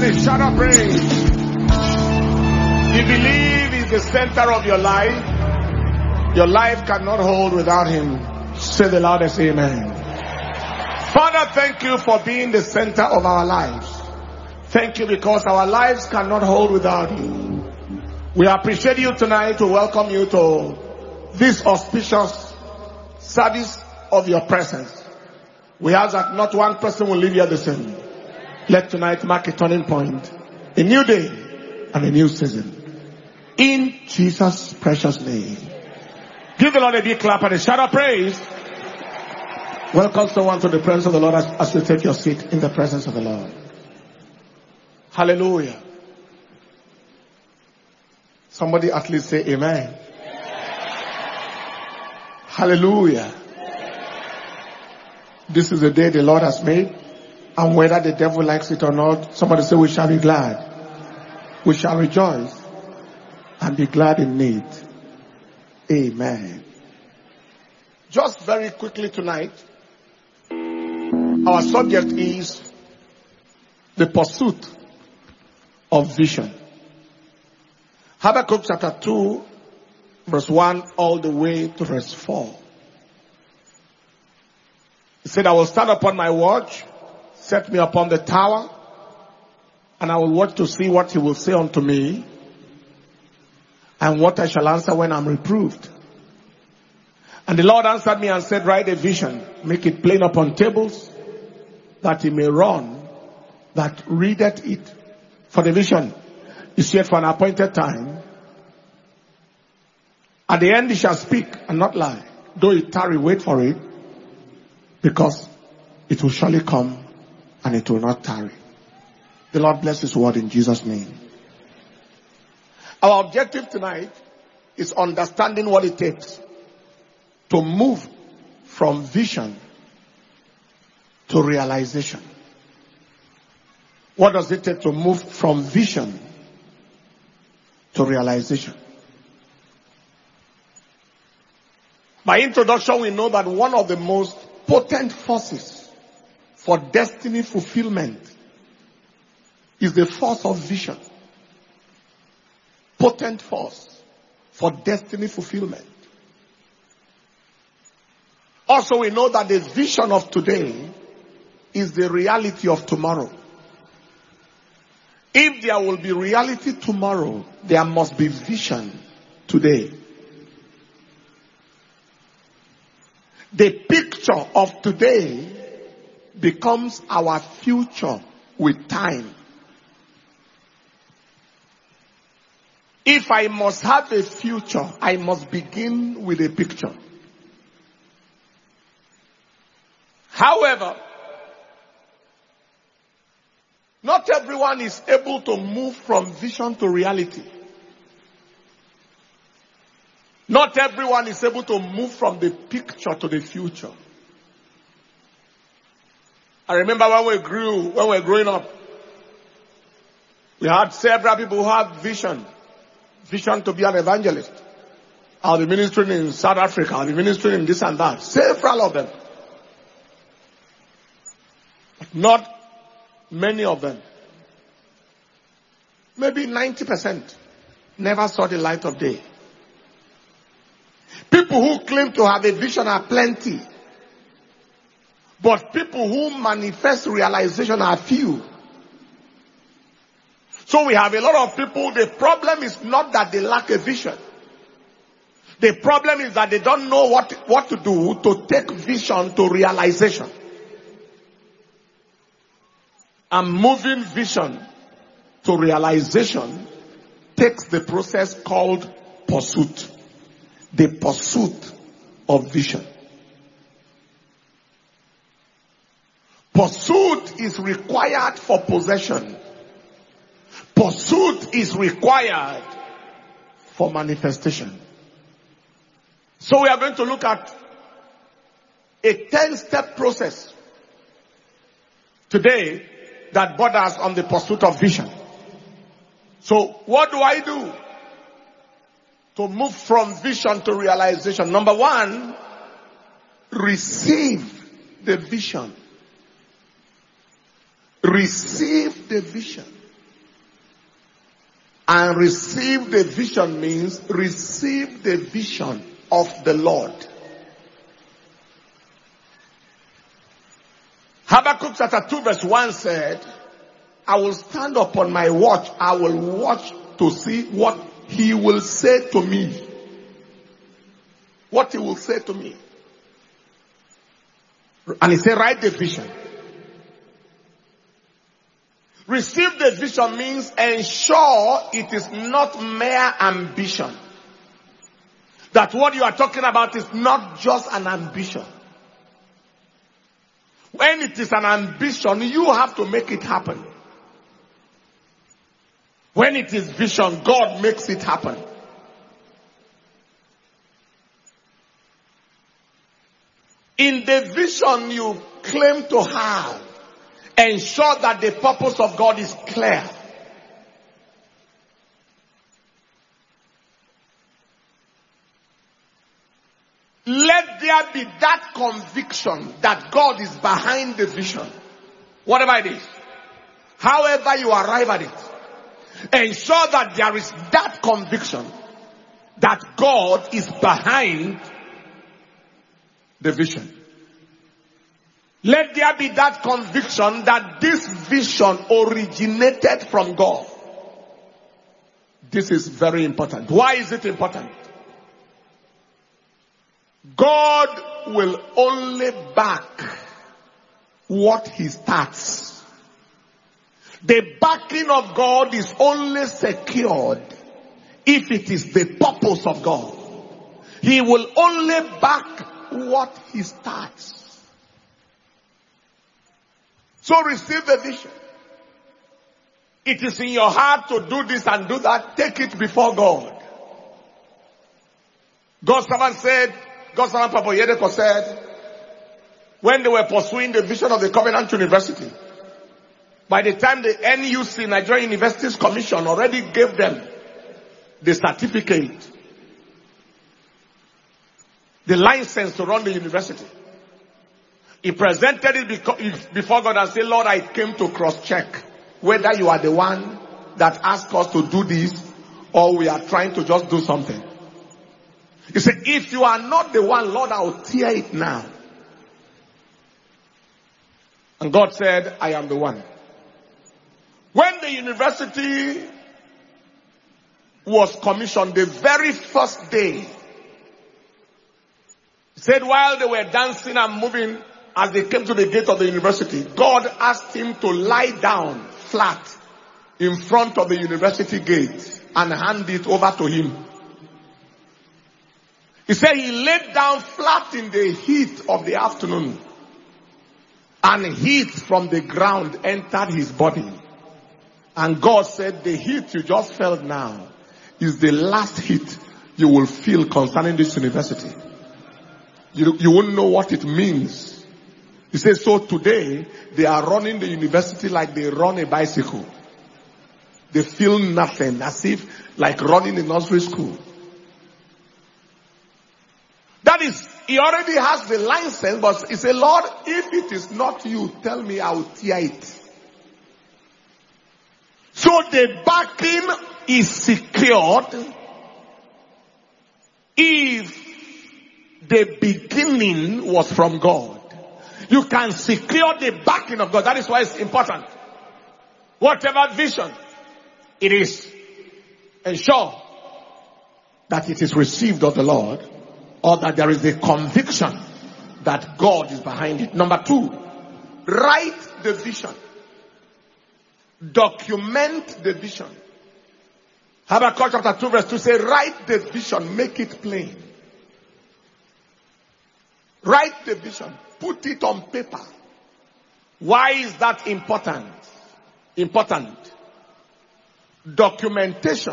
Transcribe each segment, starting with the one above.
a shout of praise. You believe He's the center of your life cannot hold without Him. Say the loudest amen. Father, thank you for being the center of our lives. Thank you because our lives cannot hold without you. We appreciate you tonight to welcome you to this auspicious service of your presence. We ask that not one person will leave here the same. Let tonight mark a turning point, a new day and a new season. In Jesus' precious name. Give the Lord a big clap and a shout of praise. Welcome someone to the presence of the Lord as you take your seat in the presence of the Lord. Hallelujah. Somebody at least say amen. Hallelujah. This is the day the Lord has made, and whether the devil likes it or not, somebody say we shall be glad. We shall rejoice and be glad in it. Amen. Just very quickly tonight, our subject is the pursuit of vision. Habakkuk chapter 2, verse 1 all the way to verse 4. He said, I will stand upon my watch, set me upon the tower, and I will watch to see what He will say unto me, and what I shall answer when I'm reproved. And the Lord answered me and said, write a vision, make it plain upon tables, that he may run that readeth it. For the vision is yet for an appointed time. At the end he shall speak and not lie. Though it tarry, wait for it, because it will surely come and it will not tarry. The Lord bless His word in Jesus' name. Our objective tonight is understanding what it takes to move from vision to realization. What does it take to move from vision to realization? By introduction, we know that one of the most potent forces for destiny fulfillment is the force of vision. Potent force for destiny fulfillment. Also, we know that the vision of today is the reality of tomorrow. If there will be reality tomorrow, there must be vision today. The picture of today becomes our future with time. If I must have a future, I must begin with a picture. However, not everyone is able to move from vision to reality. Not everyone is able to move from the picture to the future. I remember when we were growing up, we had several people who had vision to be an evangelist. I'll be ministering in South Africa, I'll be ministering in this and that. Several of them. But not many of them. Maybe 90% never saw the light of day. People who claim to have a vision are plenty. But people who manifest realization are few. So we have a lot of people, the problem is not that they lack a vision. The problem is that they don't know what to do to take vision to realization. And moving vision to realization takes the process called pursuit. The pursuit of vision. Pursuit is required for possession. Pursuit is required for manifestation. So we are going to look at a 10-step process today that borders on the pursuit of vision. So what do I do to move from vision to realization? Number one, receive the vision. Receive the vision. And receive the vision means receive the vision of the Lord. Habakkuk chapter 2 verse 1 said, I will stand upon my watch. I will watch to see what he will say to me. What he will say to me. And he said, write the vision. Receive the vision means ensure it is not mere ambition. That what you are talking about is not just an ambition. When it is an ambition, you have to make it happen. When it is vision, God makes it happen. In the vision you claim to have, ensure that the purpose of God is clear. Let there be that conviction that God is behind the vision. Whatever it is. However you arrive at it. Ensure that there is that conviction that God is behind the vision. Let there be that conviction that this vision originated from God. This is very important. Why is it important? God will only back what he starts. The backing of God is only secured if it is the purpose of God. He will only back what he starts. So receive the vision. It is in your heart to do this and do that. Take it before God. God's servant Papa Yedeko said, when they were pursuing the vision of the Covenant University, by the time the NUC, Nigerian Universities Commission, already gave them the certificate, the license to run the university, he presented it before God and said, Lord, I came to cross-check whether you are the one that asked us to do this or we are trying to just do something. He said, if you are not the one, Lord, I will tear it now. And God said, I am the one. When the university was commissioned, the very first day, said while they were dancing and moving as they came to the gate of the university, God asked him to lie down flat in front of the university gate and hand it over to him. He said he laid down flat in the heat of the afternoon, and heat from the ground entered his body. And God said, the heat you just felt now is the last heat you will feel concerning this university. You won't know what it means. He says, so today they are running the university like they run a bicycle. They feel nothing, as if like running a nursery school. That is, he already has the license, but he said, Lord, if it is not you, tell me, I will tear it. So the backing is secured if the beginning was from God. You can secure the backing of God. That is why it's important. Whatever vision it is, ensure that it is received of the Lord, or that there is a conviction that God is behind it. Number 2, write the vision. Document the vision. Habakkuk chapter 2 verse 2 says, write the vision, make it plain. Write the vision. Put it on paper. Why is that important? Important. Documentation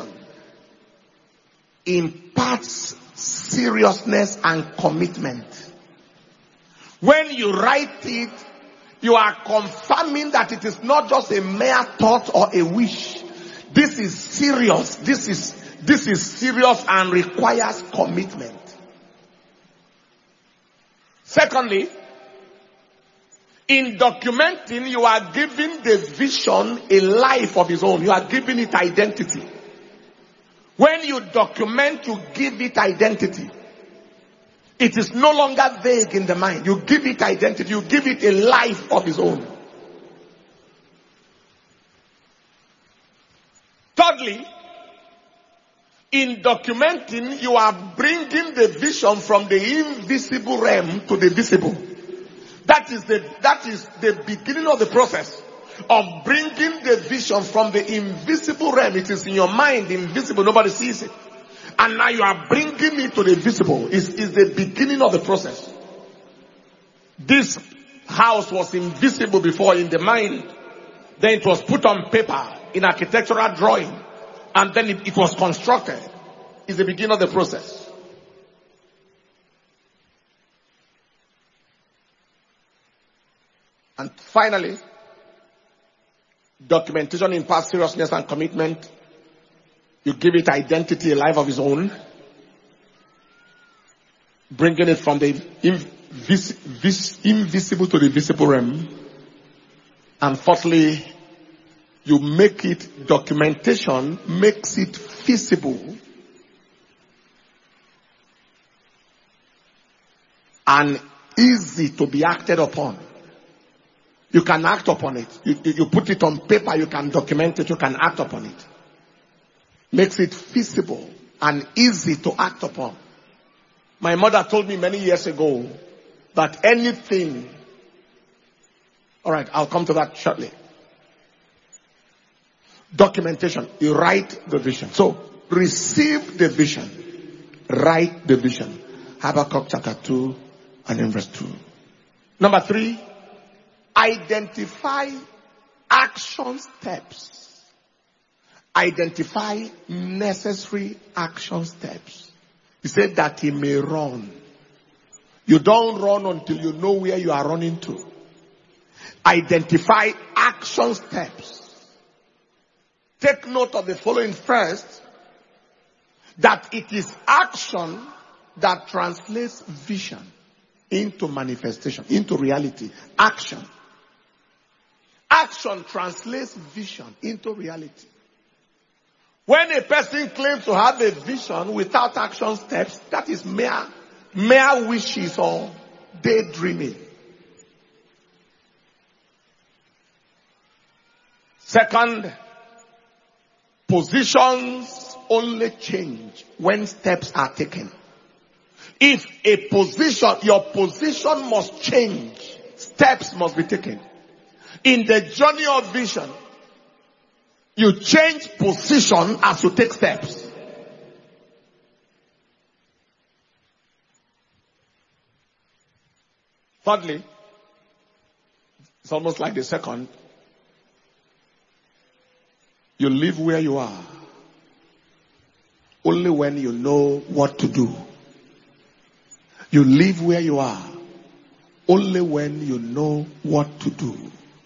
imparts seriousness and commitment. When you write it, you are confirming that it is not just a mere thought or a wish. This is serious. This is serious and requires commitment. Secondly, in documenting, you are giving the vision a life of its own. You are giving it identity. When you document, you give it identity. It is no longer vague in the mind. You give it identity. You give it a life of its own. Thirdly, in documenting, you are bringing the vision from the invisible realm to the visible. That is the beginning of the process of bringing the vision from the invisible realm. It is in your mind, invisible, nobody sees it. And now you are bringing it to the visible. Is the beginning of the process. This house was invisible before in the mind. Then it was put on paper in architectural drawing. And then it was constructed. It's the beginning of the process. And finally, documentation imparts seriousness and commitment. You give it identity, a life of its own. Bringing it from the invisible to the visible realm. And fourthly, you make it, documentation makes it feasible and easy to be acted upon. You can act upon it. You put it on paper, you can document it, you can act upon it. Makes it feasible and easy to act upon. My mother told me many years ago that anything... Alright, I'll come to that shortly. Documentation. You write the vision. So, receive the vision. Write the vision. Habakkuk chapter 2 and in verse 2. Number 3, identify action steps. Identify necessary action steps. He said that he may run. You don't run until you know where you are running to. Identify action steps. Take note of the following first, that it is action that translates vision into manifestation, into reality. Action. Action translates vision into reality. When a person claims to have a vision without action steps, that is mere wishes or daydreaming. Second, positions only change when steps are taken. If your position must change, steps must be taken. In the journey of vision, you change position as you take steps. Thirdly, it's almost like the second. You live where you are only when you know what to do. You live where you are only when you know what to do.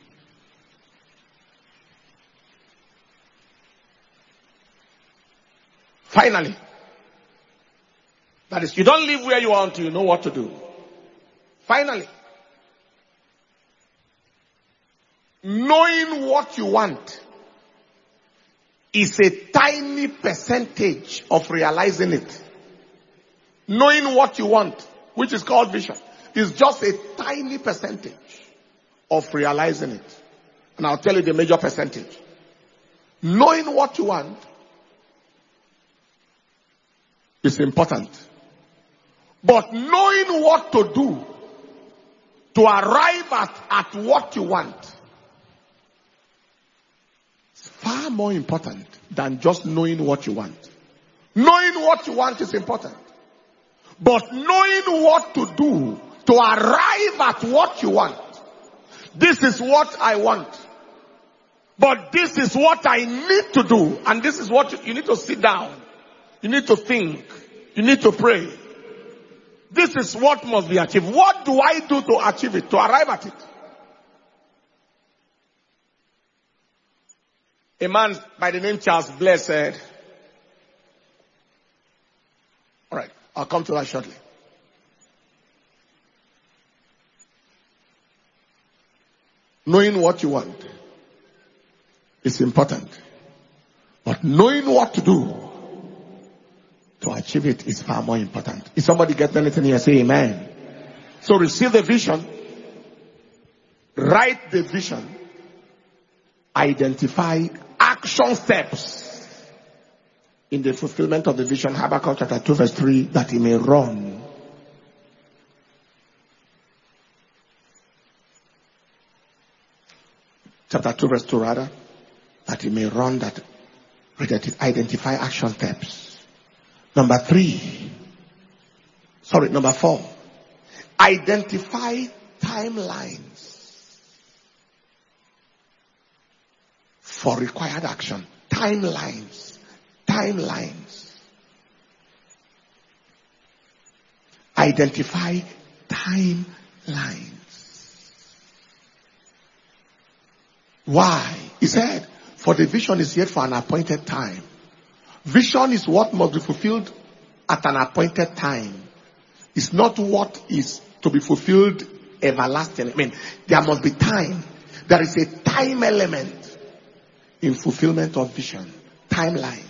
Finally, that is, you don't live where you are until you know what to do. Finally, knowing what you want is a tiny percentage of realizing it. Knowing what you want, which is called vision, is just a tiny percentage of realizing it. And I'll tell you the major percentage. Knowing what you want is important. But knowing what to do to arrive at what you want is far more important than just knowing what you want. Knowing what you want is important. But knowing what to do to arrive at what you want. This is what I want. But this is what I need to do. And this is what you need to sit down. You need to think. You need to pray. This is what must be achieved. What do I do to achieve it, to arrive at it? A man by the name Charles Blair said, alright, I'll come to that shortly. Knowing what you want is important. But knowing what to do to achieve it is far more important. If somebody gets anything here, say amen. So receive the vision, write the vision, identify action steps in the fulfillment of the vision. Habakkuk chapter 2 verse 3, that he may run. Chapter 2 verse 2 rather, that he may run, that identify action steps. Number 4, identify timelines for required action. Timelines. Identify timelines. Why? He said, for the vision is yet for an appointed time. Vision is what must be fulfilled at an appointed time. It's not what is to be fulfilled everlasting. I mean, there must be time. There is a time element in fulfillment of vision. Timelines.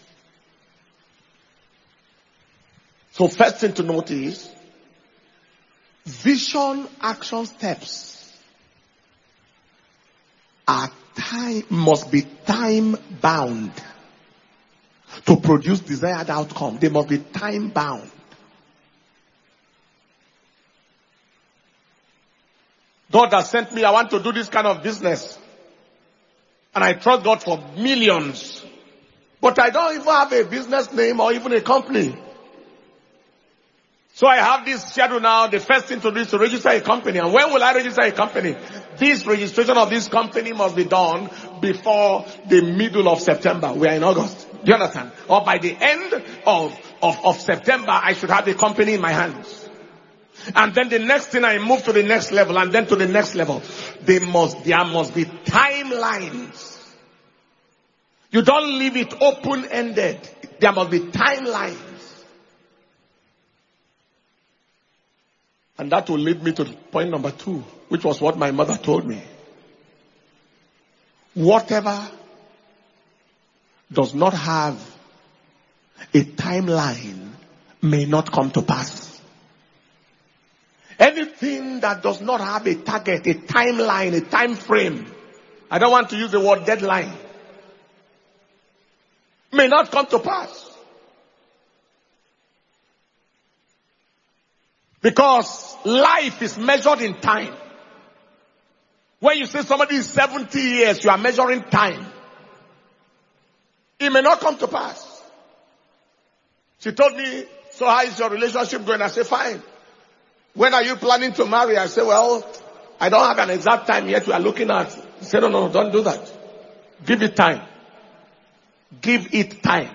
So first thing to note is, vision action steps must be time bound to produce desired outcome. They must be time bound. God has sent me, I want to do this kind of business. And I trust God for millions. But I don't even have a business name or even a company. So I have this schedule now. The first thing to do is to register a company. And when will I register a company? This registration of this company must be done before the middle of September. We are in August. Do you understand? Or by the end of September, I should have the company in my hands. And then the next thing, I move to the next level, and then to the next level. There must be timelines. You don't leave it open-ended. There must be timelines. And that will lead me to point number 2, which was what my mother told me. Whatever does not have a timeline may not come to pass. Anything that does not have a target, a timeline, a time frame, I don't want to use the word deadline, may not come to pass. Because life is measured in time. When you say somebody is 70 years, you are measuring time. It may not come to pass. She told me, so how is your relationship going? I said, fine. When are you planning to marry? I said, well, I don't have an exact time yet we are looking at. She said, no, don't do that. Give it time. Give it time.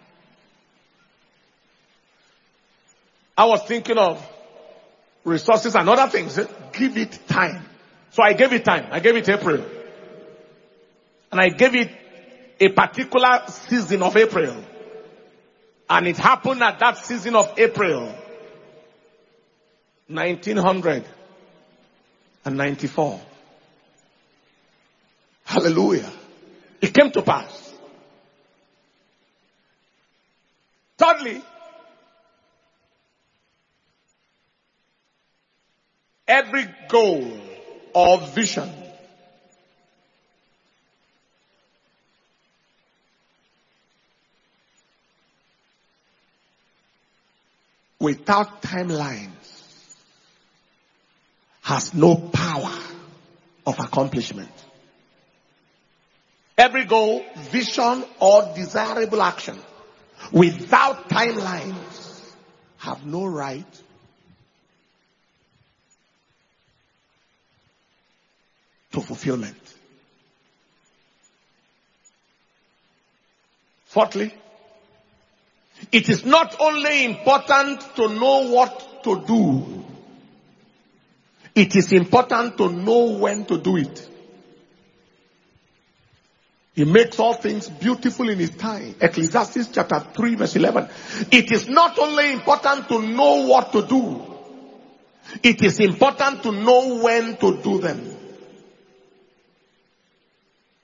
I was thinking of resources and other things. Give it time. So I gave it time. I gave it April. And I gave it a particular season of April. And it happened at that season of April, 1994. Hallelujah. It came to pass. Thirdly, every goal or vision without timelines has no power of accomplishment. Every goal, vision, or desirable action without timelines have no right to fulfillment. Fourthly, it is not only important to know what to do, it is important to know when to do it. He makes all things beautiful in his time. Ecclesiastes chapter 3 verse 11. It is not only important to know what to do, it is important to know when to do them.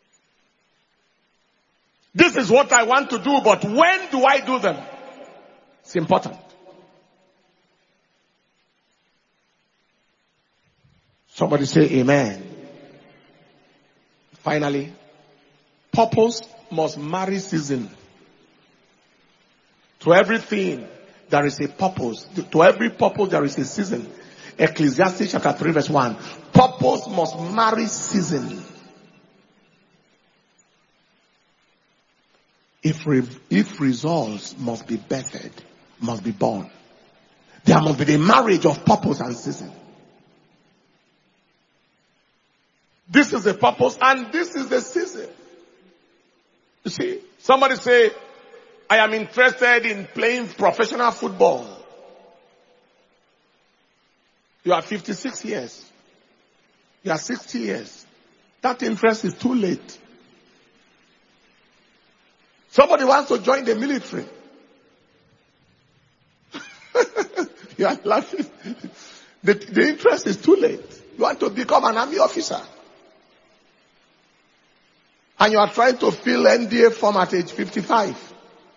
This is what I want to do, but when do I do them? It's important. Somebody say amen. Finally, purpose must marry season. To everything, there is a purpose. To every purpose, there is a season. Ecclesiastes chapter 3 verse 1. Purpose must marry season. If results must be birthed, must be born, there must be the marriage of purpose and season. This is the purpose and this is the season. You see, somebody say, I am interested in playing professional football. You are 56 years. You are 60 years. That interest is too late. Somebody wants to join the military. You are laughing. The interest is too late. You want to become an army officer. And you are trying to fill NDA form at age 55.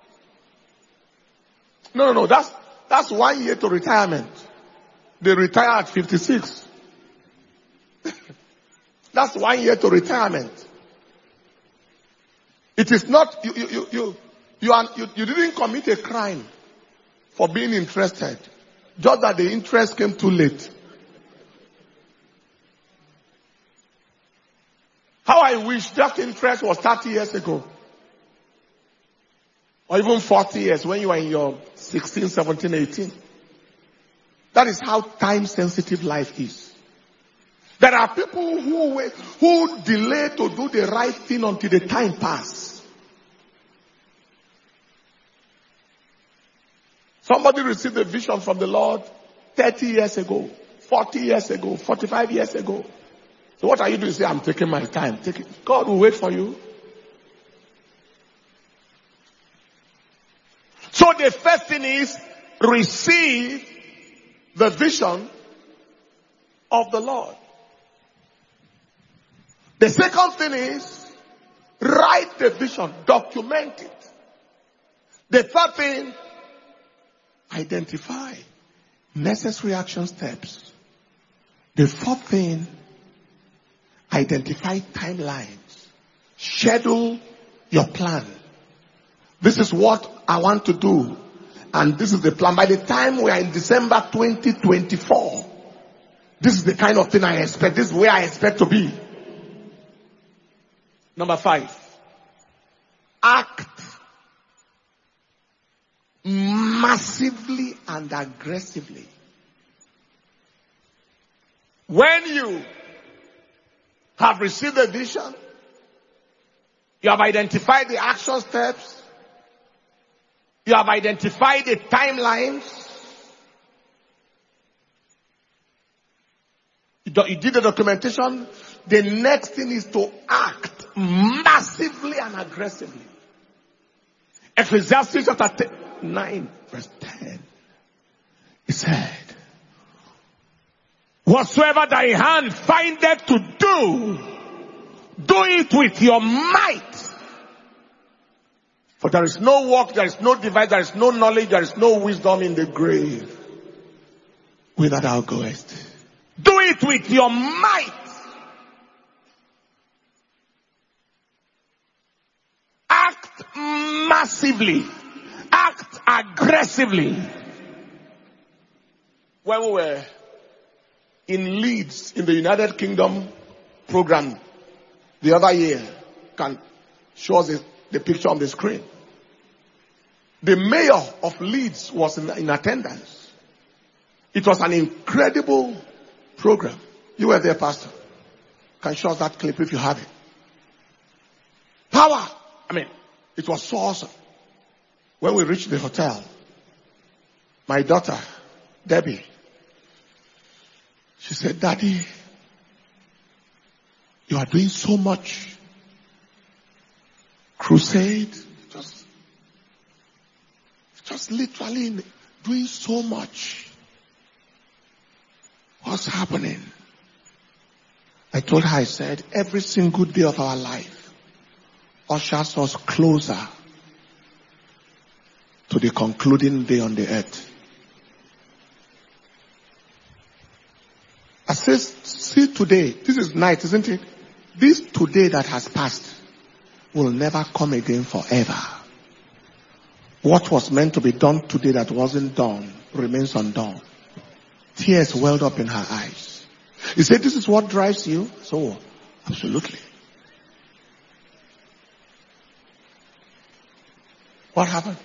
No. That's 1 year to retirement. They retire at 56. That's 1 year to retirement. It is not, you didn't commit a crime for being interested. Just that the interest came too late. How I wish that interest was 30 years ago. Or even 40 years when you were in your 16, 17, 18. That is how time sensitive life is. There are people who delay to do the right thing until the time passes. Somebody received a vision from the Lord 30 years ago, 40 years ago, 45 years ago. So what are you doing? Say, I'm taking my time. God will wait for you. So the first thing is receive the vision of the Lord. The second thing is write the vision, document it. The third thing, identify necessary action steps. The fourth thing, identify timelines. Schedule your plan. This is what I want to do. And this is the plan. By the time we are in December 2024, this is the kind of thing I expect. This is where I expect to be. Number 5. Act massively and aggressively. When you have received a vision, you have identified the action steps, you have identified the timelines, you did the documentation, the next thing is to act massively and aggressively. Ecclesiastes chapter 9 verse 10. He said, whatsoever thy hand findeth to do, do it with your might. For there is no work, there is no device, there is no knowledge, there is no wisdom in the grave whither thou goest. Do it with your might. Act massively. Act aggressively. When we were in Leeds in the United Kingdom program the other year, can show us the picture on the screen. The mayor of Leeds was in attendance. It was an incredible program. You were there, Pastor. Can show us that clip if you have it. Power. It was so awesome. When we reached the hotel, my daughter, Debbie, she said, Daddy, you are doing so much crusade. Just literally doing so much. What's happening? I told her, I said, every single day of our life ushers us closer to the concluding day on the earth. I says, see today, this is night, isn't it? This today that has passed will never come again forever. What was meant to be done today that wasn't done remains undone. Tears welled up in her eyes. He said, this is what drives you? So, absolutely. What happened?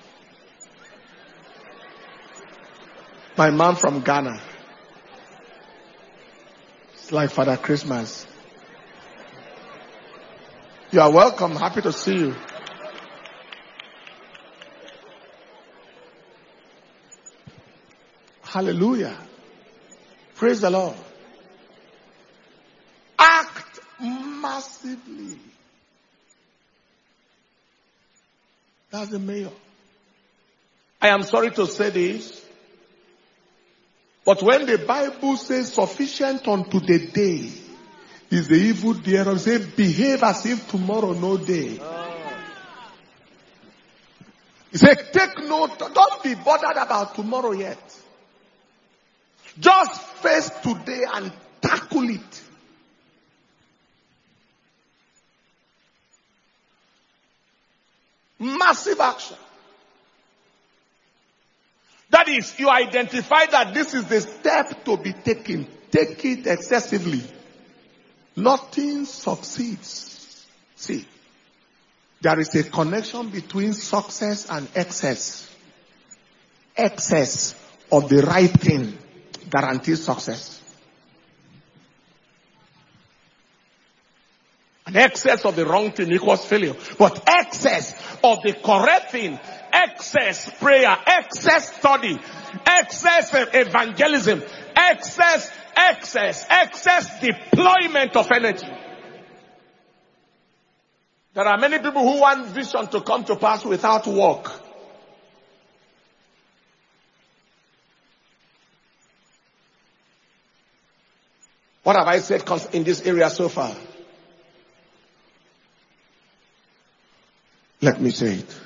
My mom from Ghana. It's like Father Christmas. You are welcome. Happy to see you. Hallelujah. Praise the Lord. Act massively. That's the mayor. I am sorry to say this, but when the Bible says sufficient unto the day is the evil thereof, say behave as if tomorrow no day. He said take note, don't be bothered about tomorrow yet. Just face today and tackle it. Massive action. That is, you identify that this is the step to be taken. Take it excessively. Nothing succeeds. See, there is a connection between success and excess. Excess of the right thing guarantees success. And excess of the wrong thing equals failure. But excess of the correct thing, excess prayer, excess study, excess evangelism, excess deployment of energy. There are many people who want vision to come to pass without work. What have I said in this area so far? Let me say it.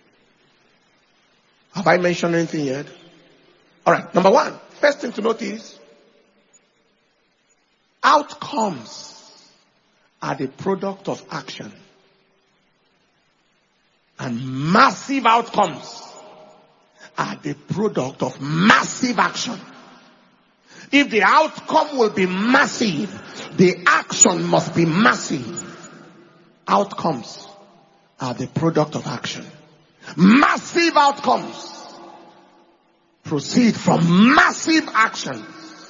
Have I mentioned anything yet? Alright, number one, first thing to notice, outcomes are the product of action. And massive outcomes are the product of massive action. If the outcome will be massive, the action must be massive. Outcomes are the product of action. Massive outcomes proceed from massive action.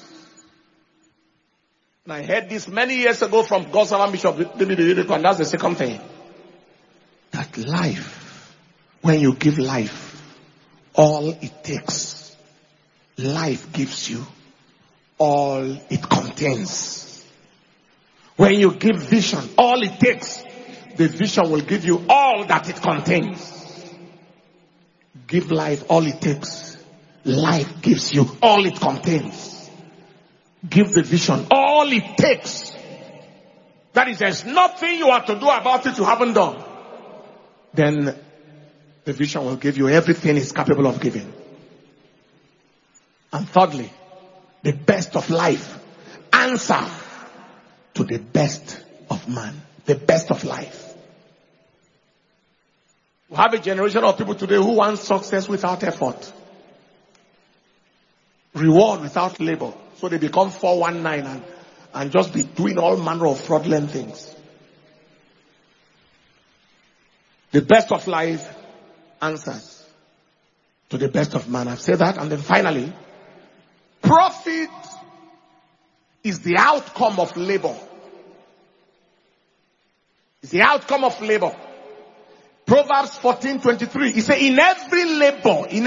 And I heard this many years ago from God's servant Bishop David Oyedepo, and that's the second thing. That life, when you give life, all it takes, life gives you all it contains. When you give vision, all it takes, the vision will give you all that it contains. Give life, all it takes, life gives you all it contains. Give the vision, all it takes. That is, there's nothing you have to do about it you haven't done. Then the vision will give you everything it's capable of giving. And thirdly, the best of life. Answer to the best of man. The best of life. We have a generation of people today who want success without effort. Reward without labor. So they become 419 and just be doing all manner of fraudulent things. The best of life answers to the best of man. I've said that. And then finally, profit is the outcome of labor. It's the outcome of labor. Proverbs 14:23. He said, in every labor, in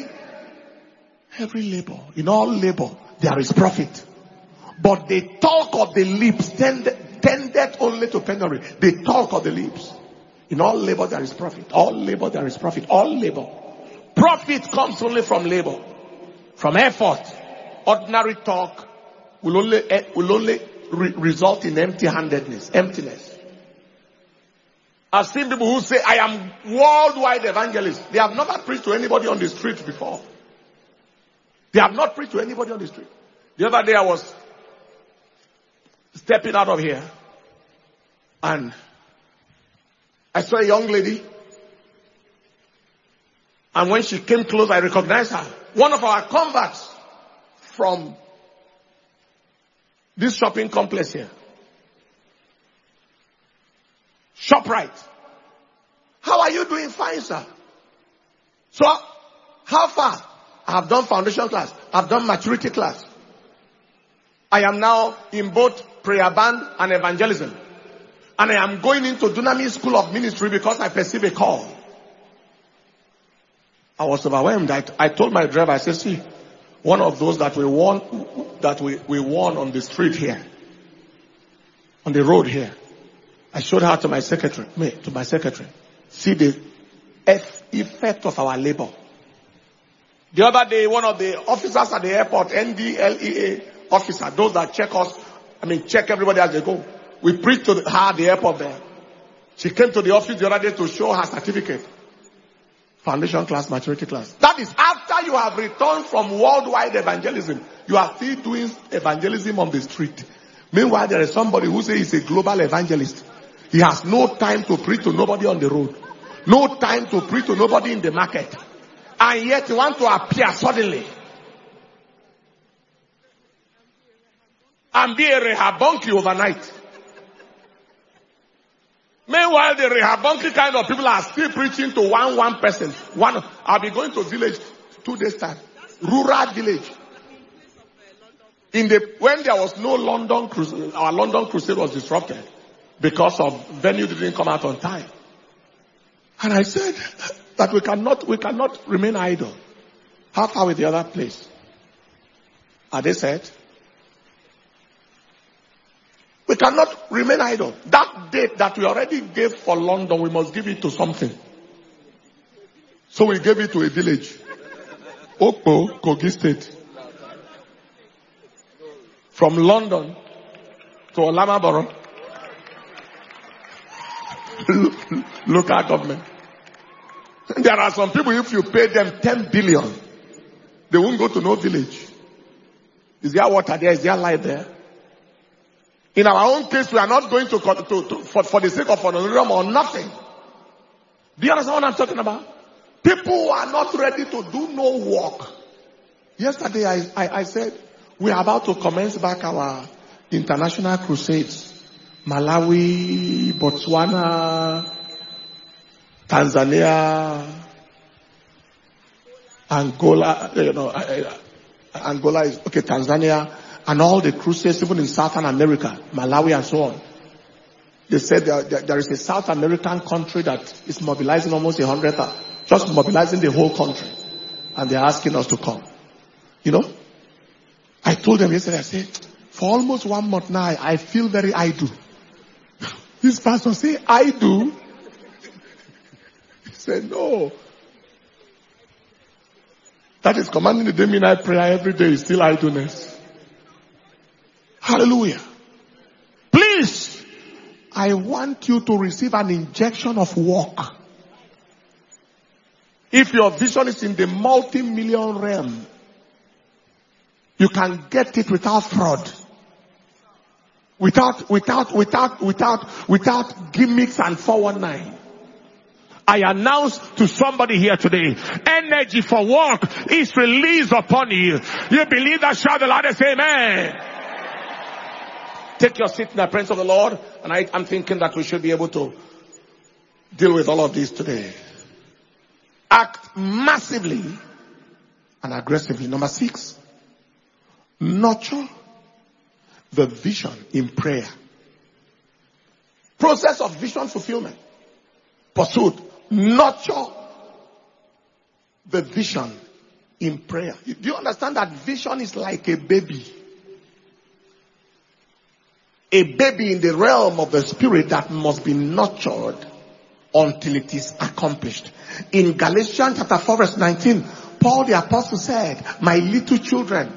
all labor, there is profit. But the talk of the lips tended only to penury. The talk of the lips. In all labor there is profit. All labor there is profit. All labor. Profit comes only from labor. From effort. Ordinary talk will only result in empty-handedness, emptiness. I've seen people who say, I am worldwide evangelist. They have never preached to anybody on the street before. They have not preached to anybody on the street. The other day I was stepping out of here and I saw a young lady, and when she came close I recognized her. One of our converts from this shopping complex here. ShopRite. How are you doing? Fine, sir. So, how far? I have done foundation class. I've done maturity class. I am now in both prayer band and evangelism. And I am going into Dunamis School of Ministry because I perceive a call. I was overwhelmed. I told my driver, I said, see, one of those that we won on the street here, on the road here. I showed her to my secretary. See the effect of our labor. The other day, one of the officers at the airport, NDLEA officer, those that check everybody as they go. We preached to her at the airport there. She came to the office the other day to show her certificate. Foundation class, maturity class. That is after you have returned from worldwide evangelism. You are still doing evangelism on the street. Meanwhile, there is somebody who says he's a global evangelist. He has no time to preach to nobody on the road. No time to preach to nobody in the market. And yet he wants to appear suddenly. And be a Rehabonki overnight. Meanwhile, the Rehabonki kind of people are still preaching to one person. I'll be going to village 2 days time. Rural village. When there was no London crusade, our London crusade was disrupted because of venue didn't come out on time. And I said that we cannot remain idle. How far with the other place? And they said, we cannot remain idle. That date that we already gave for London, we must give it to something. So we gave it to a village. Okpo, Kogi State. From London to Olamaboro. Local government. There are some people, if you pay them 10 billion, they won't go to no village. Is there water there? Is there light there? In our own case, we are not going for the sake of honorarium or nothing. Do you understand what I'm talking about? People who are not ready to do no work. Yesterday, I said, we are about to commence back our international crusades. Malawi, Botswana, Tanzania, Angola, Angola is, okay, Tanzania, and all the crusades, even in Southern America, Malawi and so on. They said there is a South American country that is mobilizing almost 100,000, just mobilizing the whole country. And they're asking us to come. You know? I told them yesterday, I said, for almost 1 month now, I feel very idle. This pastor say, I do. He said, no. That is commanding the day midnight prayer every day is still idleness. Hallelujah. Please, I want you to receive an injection of work. If your vision is in the multi-million realm, you can get it without fraud. Without gimmicks and 419. I announce to somebody here today, energy for work is released upon you. You believe that? Shout the loudest amen. Take your seat in the presence of the Lord. And I'm thinking that we should be able to deal with all of this today. Act massively and aggressively. Number 6. Nurture the vision in prayer. Process of vision fulfillment. Pursuit. Nurture the vision in prayer. Do you understand that vision is like a baby? A baby in the realm of the spirit that must be nurtured until it is accomplished. In Galatians chapter 4 verse 19, Paul the apostle said, my little children,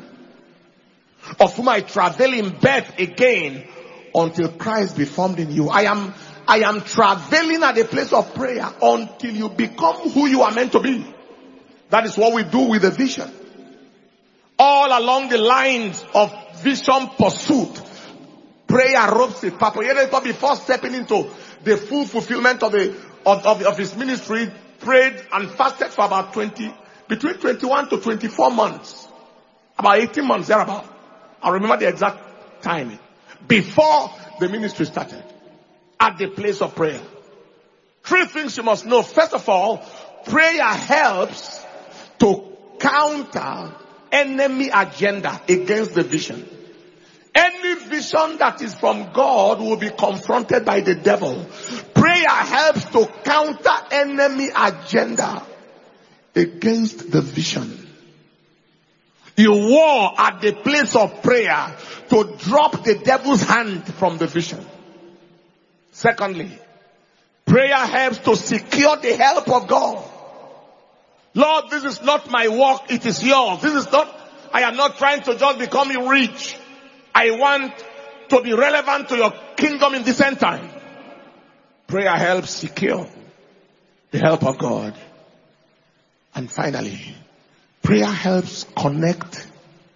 of whom I travail in birth again until Christ be formed in you. I am I am traveling at a place of prayer until you become who you are meant to be. That is what we do with the vision. All along the lines of vision pursuit, prayer robes it. Papa Yereto, before stepping into the full fulfillment of his ministry, prayed and fasted for about between 21 to 24 months. About 18 months thereabout. I remember the exact timing. Before the ministry started. At the place of prayer. 3 things you must know. First of all, prayer helps to counter enemy agenda against the vision. Any vision that is from God will be confronted by the devil. Prayer helps to counter enemy agenda against the vision. You war at the place of prayer to drop the devil's hand from the vision. Secondly, prayer helps to secure the help of God. Lord, this is not my work, it is yours. I am not trying to just become rich. I want to be relevant to your kingdom in this end time. Prayer helps secure the help of God. And finally, prayer helps connect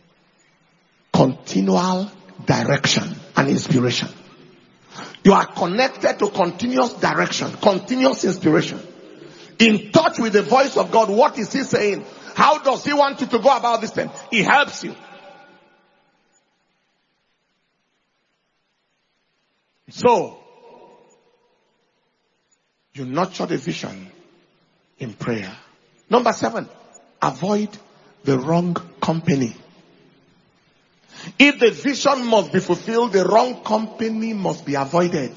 continual direction and inspiration. You are connected to continuous direction, continuous inspiration. In touch with the voice of God. What is he saying? How does he want you to go about this thing? He helps you. So, you nurture the vision in prayer. Number 7, avoid the wrong company. If the vision must be fulfilled, the wrong company must be avoided.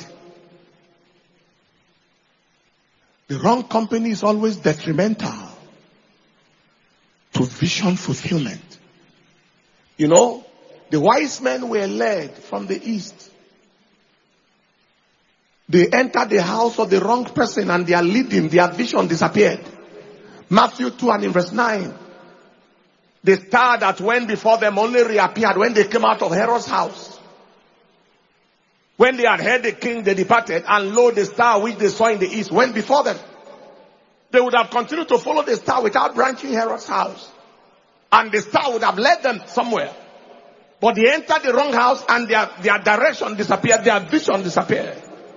The wrong company is always detrimental to vision fulfillment. You know, the wise men were led from the east. They entered the house of the wrong person and their vision disappeared. Matthew 2 and in verse 9. The star that went before them only reappeared when they came out of Herod's house. When they had heard the king, they departed, and lo, the star which they saw in the east went before them. They would have continued to follow the star without branching Herod's house. And the star would have led them somewhere. But they entered the wrong house and their direction disappeared, their vision disappeared.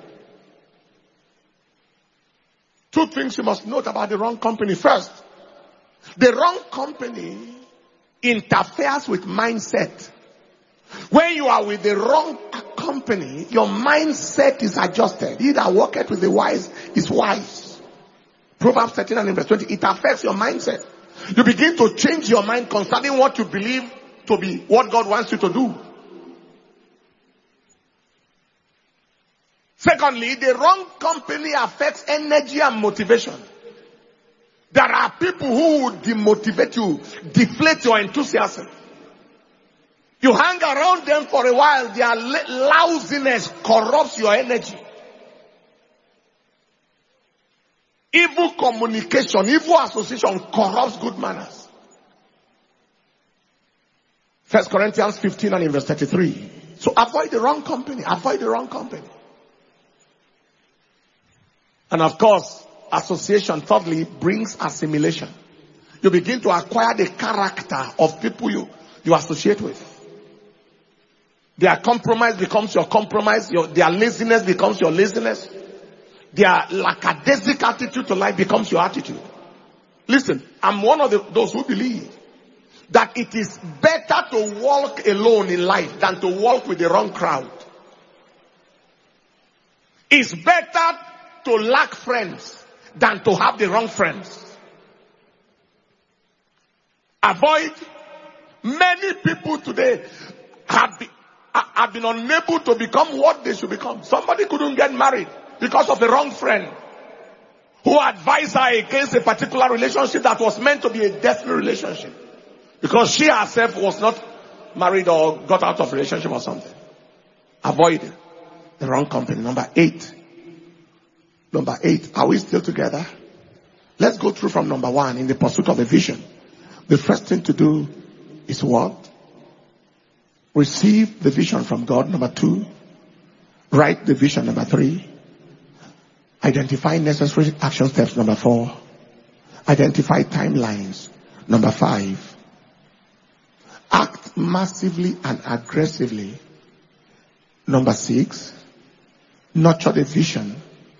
2 things you must note about the wrong company. First, the wrong company interferes with mindset. When you are with the wrong company, your mindset is adjusted. He that walketh with the wise is wise. Proverbs 13 and verse 20. It affects your mindset. You begin to change your mind concerning what you believe to be what God wants you to do. Secondly, the wrong company affects energy and motivation. There are people who would demotivate you, deflate your enthusiasm. You hang around them for a while, their lousiness corrupts your energy. Evil communication, evil association corrupts good manners. 1 Corinthians 15 and in verse 33. So avoid the wrong company. Avoid the wrong company. And of course, association, thirdly, brings assimilation. You begin to acquire the character of people you associate with. Their compromise becomes your compromise. Their laziness becomes your laziness. Their lackadaisic attitude to life becomes your attitude. Listen, I'm one of those who believe that it is better to walk alone in life than to walk with the wrong crowd. It's better to lack friends than to have the wrong friends. Avoid. Many people today have been unable to become what they should become. Somebody couldn't get married because of the wrong friend who advised her against a particular relationship that was meant to be a destiny relationship. Because she herself was not married or got out of relationship or something. Avoid the wrong company. Number 8. Are we still together? Let's go through from number 1 in the pursuit of a vision. The first thing to do is what? Receive the vision from God. Number 2, write the vision. Number 3, Identify necessary action steps. Number 4. Identify timelines. Number 5. Act massively and aggressively. Number 6. Nurture the vision.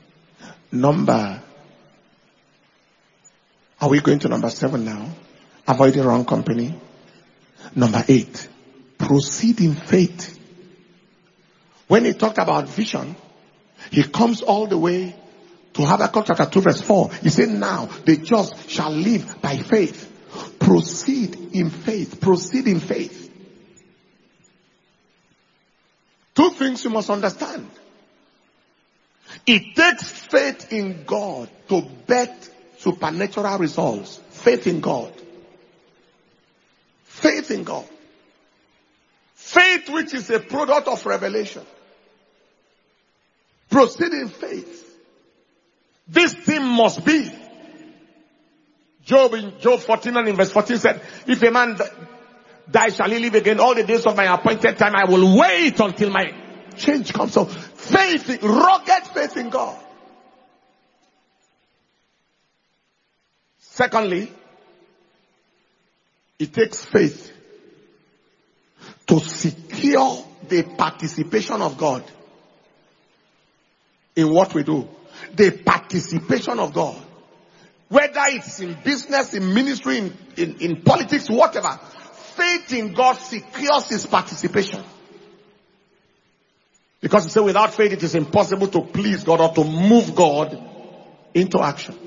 Are we going to number 7 now? Avoid the wrong company. Number 8. Proceed in faith. When he talked about vision, he comes all the way to Habakkuk chapter 2 verse 4. He said, now the just shall live by faith. Proceed in faith. Proceed in faith. 2 things you must understand. It takes faith in God to bet supernatural results. Faith in God. Faith in God. Faith which is a product of revelation. Proceed in faith. This thing must be. Job in Job 14 and in verse 14 said, if a man dies, shall he live again? All the days of my appointed time, I will wait until my change comes. So faith, rugged faith in God. Secondly, it takes faith to secure the participation of God in what we do. The participation of God. Whether it's in business, in ministry, in politics, whatever. Faith in God secures his participation. Because you say without faith it is impossible to please God or to move God into action.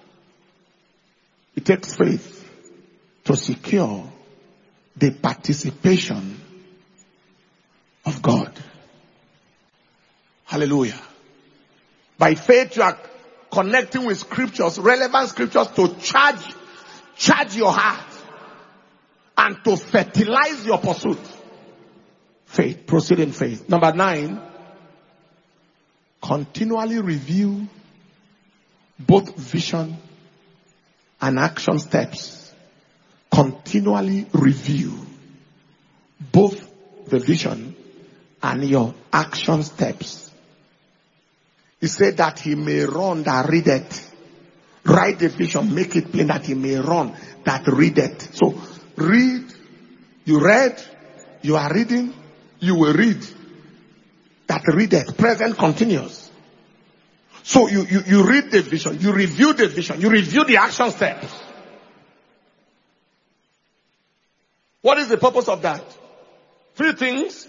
It takes faith to secure the participation of God. Hallelujah. By faith you are connecting with scriptures, relevant scriptures to charge your heart and to fertilize your pursuit. Faith, proceed in faith. Number 9, continually review both vision and action steps. Continually review both the vision and your action steps. He said that he may run that readeth. Write the vision, make it plain that he may run that readeth. So read, you read, you are reading, you will read. That readeth, present continuous. So you read the vision, you review the vision, you review the action steps. What is the purpose of that? 3 things.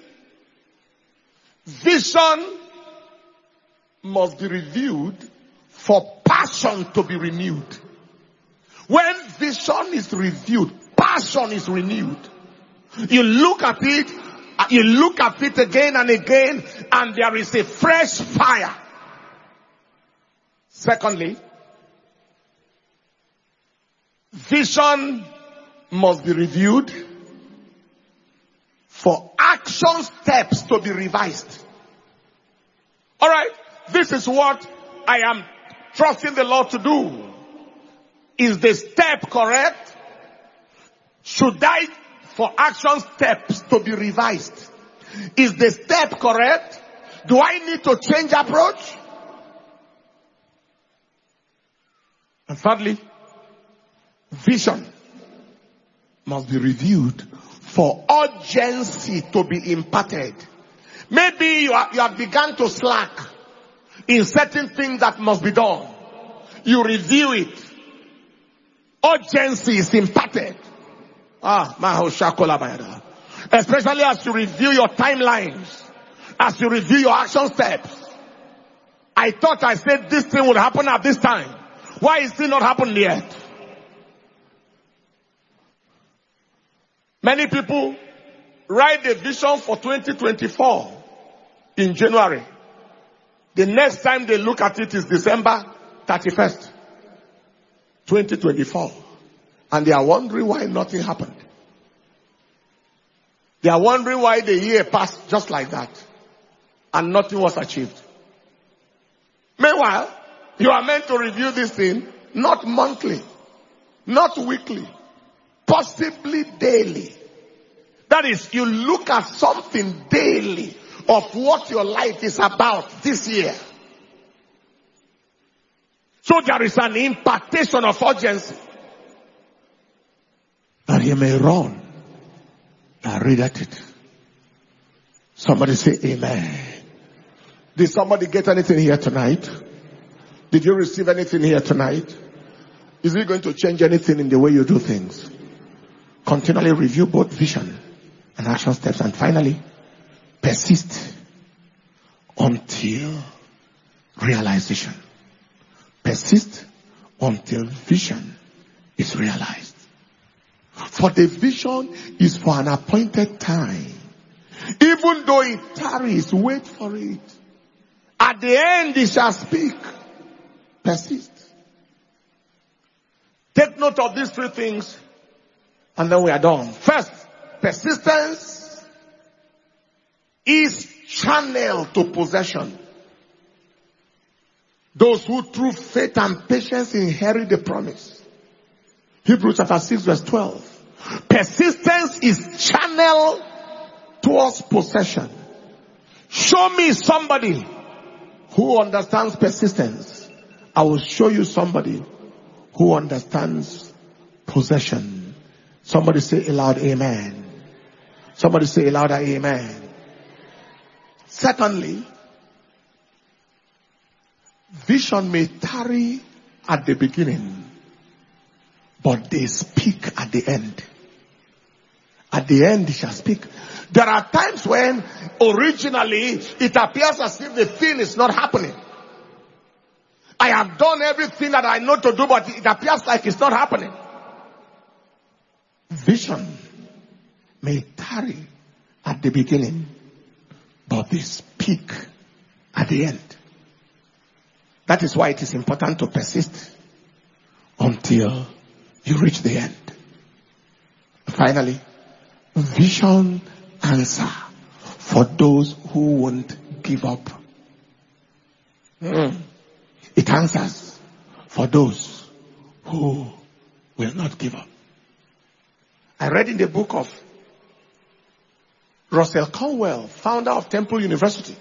Vision must be reviewed for passion to be renewed. When vision is reviewed, passion is renewed. You look at it again and again, and there is a fresh fire. Secondly, vision must be reviewed for action steps to be revised. All right, this is what I am trusting the Lord to do. Is the step correct? Should I, for action steps to be revised, is the step correct? Do I need to change approach? And thirdly, vision must be reviewed for urgency to be imparted. Maybe you have begun to slack in certain things that must be done. You review it. Urgency is imparted. Especially as you review your timelines, as you review your action steps. I thought I said this thing would happen at this time. Why is it not happened yet? Many people write the vision for 2024 in January. The next time they look at it is December 31st, 2024. And they are wondering why nothing happened. They are wondering why the year passed just like that and nothing was achieved. Meanwhile, you are meant to review this thing not monthly, not weekly, possibly daily. That is, you look at something daily of what your life is about this year. So there is an impartation of urgency that he may run and read at it. Somebody say amen. Did somebody get anything here tonight? Did you receive anything here tonight? Is it going to change anything in the way you do things? Continually review both vision and action steps. And finally, persist until realization. Persist until vision is realized. For the vision is for an appointed time. Even though it tarries, wait for it. At the end it shall speak. Persist. Take note of these three things and then we are done. First, persistence is channel to possession. Those who through faith and patience inherit the promise. Hebrews chapter 6 verse 12. Persistence is channel towards possession. Show me somebody who understands persistence. I will show you somebody who understands possession. Somebody say aloud amen. Somebody say aloud amen. Secondly, vision may tarry at the beginning, but they speak at the end. At the end, they shall speak. There are times when originally it appears as if the thing is not happening. I have done everything that I know to do, but it appears like it's not happening. Vision may tarry at the beginning, but they speak at the end. That is why it is important to persist until you reach the end. Finally, vision answer for those who won't give up. It answers for those who will not give up. I read in the book of Russell Conwell, founder of Temple University.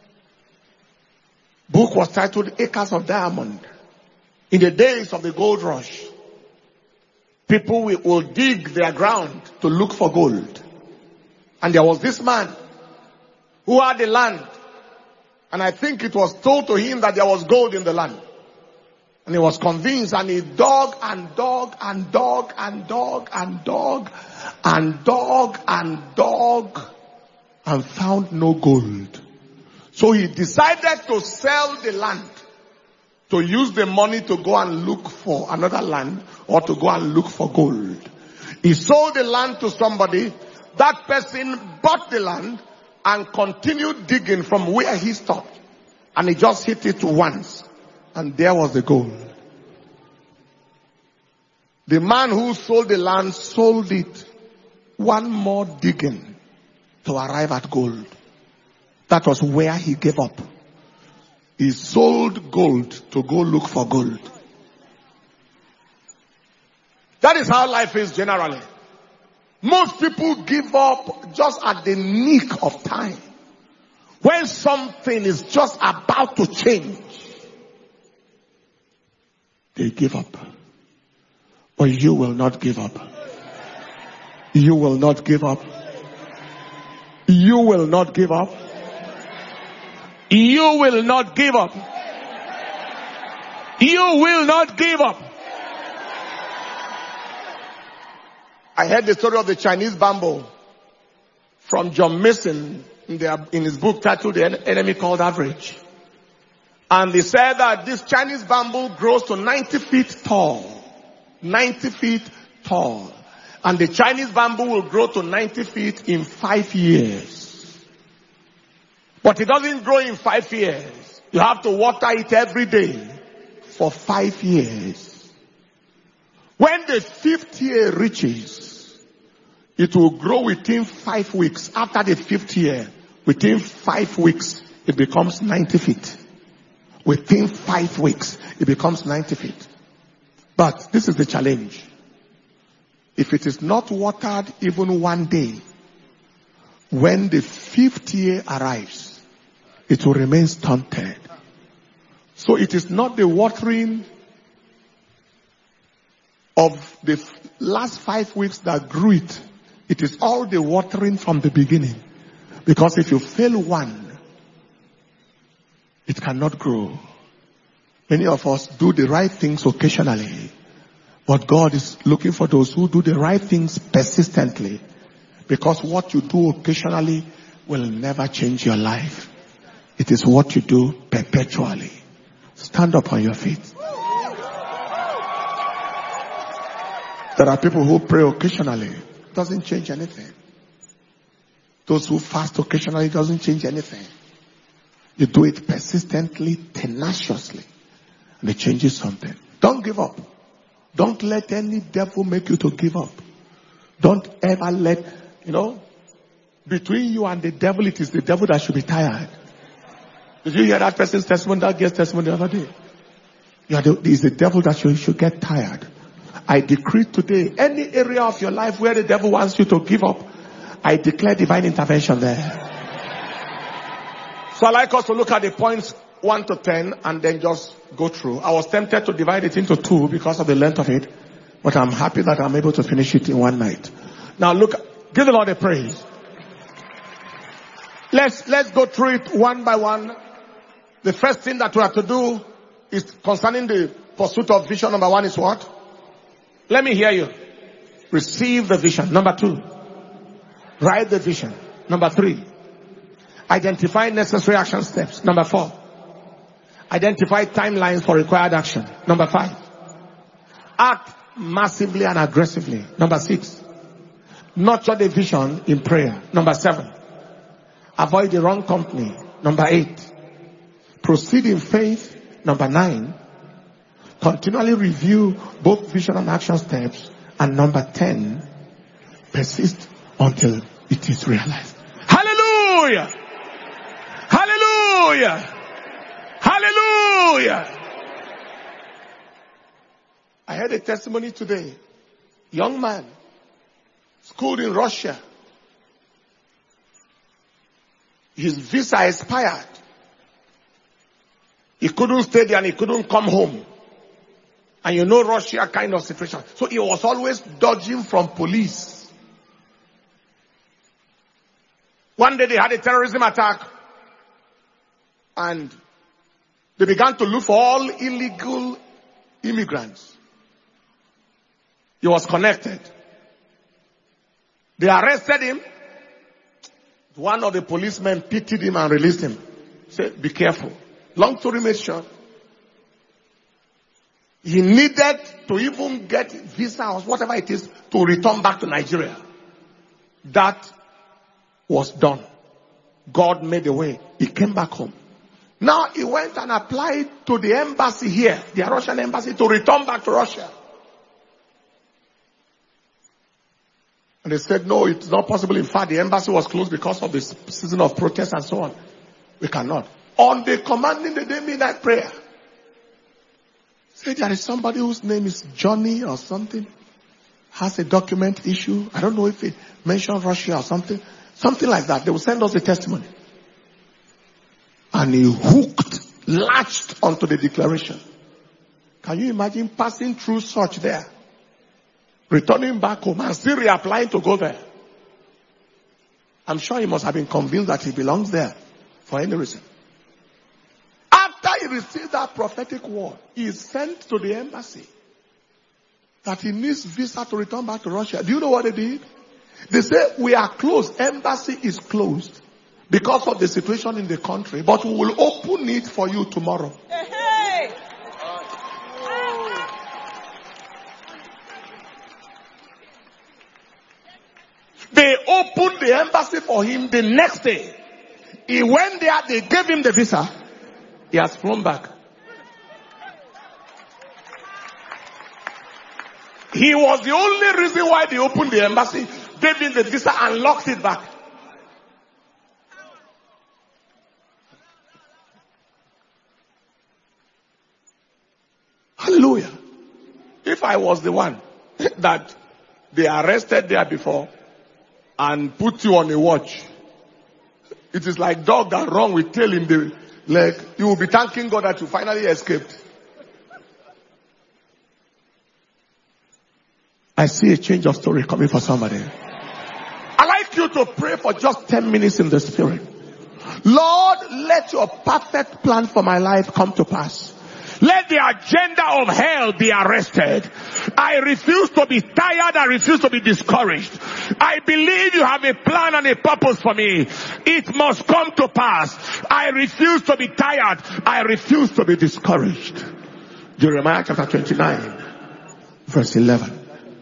Book was titled Acres of Diamond. In the days of the gold rush, people will dig their ground to look for gold. And there was this man who had the land. And I think it was told to him that there was gold in the land. And he was convinced, and he dug and dug and dug and dug and dug and dug and dug and found no gold. So he decided to sell the land to use the money to go and look for another land or to go and look for gold. He sold the land to somebody. That person bought the land and continued digging from where he stopped. And he just hit it once. And there was the gold. The man who sold the land sold it one more digging to arrive at gold. That was where he gave up. He sold gold to go look for gold. That is how life is generally. Most people give up just at the nick of time. When something is just about to change, they give up. But you will not give up. You will not give up. You will not give up. You will not give up. You will not give up. I heard the story of the Chinese bamboo from John Mason in his book titled The Enemy Called Average. And they said that this Chinese bamboo grows to 90 feet tall. 90 feet tall. And the Chinese bamboo will grow to 90 feet in 5 years. But it doesn't grow in 5 years. You have to water it every day for 5 years. When the 5th year reaches, it will grow within 5 weeks. After the 5th year, within 5 weeks, it becomes 90 feet. Within 5 weeks, it becomes 90 feet. But this is the challenge. If it is not watered even one day, when the 5th year arrives, it will remain stunted. So it is not the watering of the last 5 weeks that grew it. It is all the watering from the beginning. Because if you fail one, it cannot grow. Many of us do the right things occasionally, but God is looking for those who do the right things persistently. Because what you do occasionally will never change your life. It is what you do perpetually. Stand up on your feet. There are people who pray occasionally. It doesn't change anything. Those who fast occasionally, it doesn't change anything. You do it persistently, tenaciously, and it changes something. Don't give up. Don't let any devil make you to give up. Don't ever let, between you and the devil, it is the devil that should be tired. Did you hear that person's testimony, that guest testimony the other day? It is the devil that should get tired. I decree today, any area of your life where the devil wants you to give up, I declare divine intervention there. So I like us to look at the points 1 to 10 and then just go through. I was tempted to divide it into 2 because of the length of it, but I'm happy that I'm able to finish it in one night. Now look, give the Lord a praise. Let's go through it one by one. The first thing that we have to do is concerning the pursuit of vision. Number 1 is what? Let me hear you. Receive the vision. Number 2, write the vision. Number 3, identify necessary action steps. Number 4, identify timelines for required action. Number 5, act massively and aggressively. Number 6, nurture the vision in prayer. Number 7, avoid the wrong company. Number 8, proceed in faith. Number 9, continually review both vision and action steps. And number 10, persist until it is realized. Hallelujah! Hallelujah! Hallelujah! I heard a testimony today. Young man, schooled in Russia. His visa expired. He couldn't stay there and he couldn't come home. And you know Russia kind of situation. So he was always dodging from police. One day they had a terrorism attack. And they began to look for all illegal immigrants. He was connected. They arrested him. One of the policemen pitied him and released him. Said, be careful. Long story made short. He needed to even get visa or whatever it is to return back to Nigeria. That was done. God made a way. He came back home. Now he went and applied to the embassy here, the Russian embassy, to return back to Russia. And they said, no, it's not possible. In fact, the embassy was closed because of the season of protest and so on. We cannot. On the commanding the day midnight prayer, say there is somebody whose name is Johnny or something, has a document issue. I don't know if it mentioned Russia or something. Something like that. They will send us a testimony. And he latched onto the declaration. Can you imagine passing through such there? Returning back home and still reapplying to go there. I'm sure he must have been convinced that he belongs there for any reason. After he received that prophetic word, he is sent to the embassy that he needs visa to return back to Russia. Do you know what they did? They say, we are closed. Embassy is closed because of the situation in the country, but we will open it for you tomorrow. Hey. They opened the embassy for him the next day. He went there, they gave him the visa. He has flown back. He was the only reason why they opened the embassy, gave him the visa and locked it back. Hallelujah. If I was the one that they arrested there before and put you on a watch, it is like dog that run with tail in Like, you will be thanking God that you finally escaped. I see a change of story coming for somebody. I'd like you to pray for just 10 minutes in the spirit. Lord, let your perfect plan for my life come to pass. Let the agenda of hell be arrested. I refuse to be tired. I refuse to be discouraged. I believe you have a plan and a purpose for me. It must come to pass. I refuse to be tired. I refuse to be discouraged. Jeremiah chapter 29, verse 11.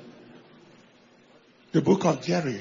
The book of Jerry.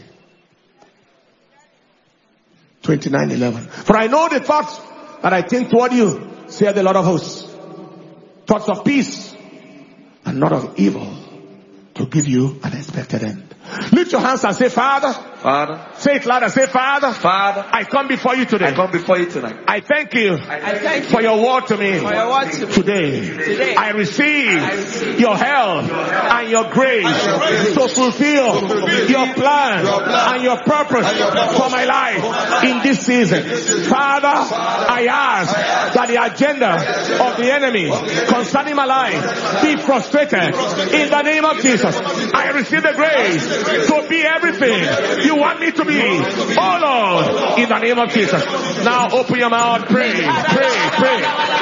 29:11. For I know the thoughts that I think toward you, saith the Lord of hosts. Thoughts of peace and not of evil, to give you an expected end. Lift your hands and say, Father. Father. Say it louder. Say, Father. Father. I come before you today. I come before you tonight. I thank you. I thank for your word to me. For your word to me. Today. I receive your help and your grace to fulfill your plan and your purpose for my life in this season. Father, I ask that the agenda of the enemy concerning my life be frustrated in the name of Jesus. I receive the grace to be everything you want me to be. Oh Lord, in the name of Jesus. Now open your mouth, pray, pray, pray.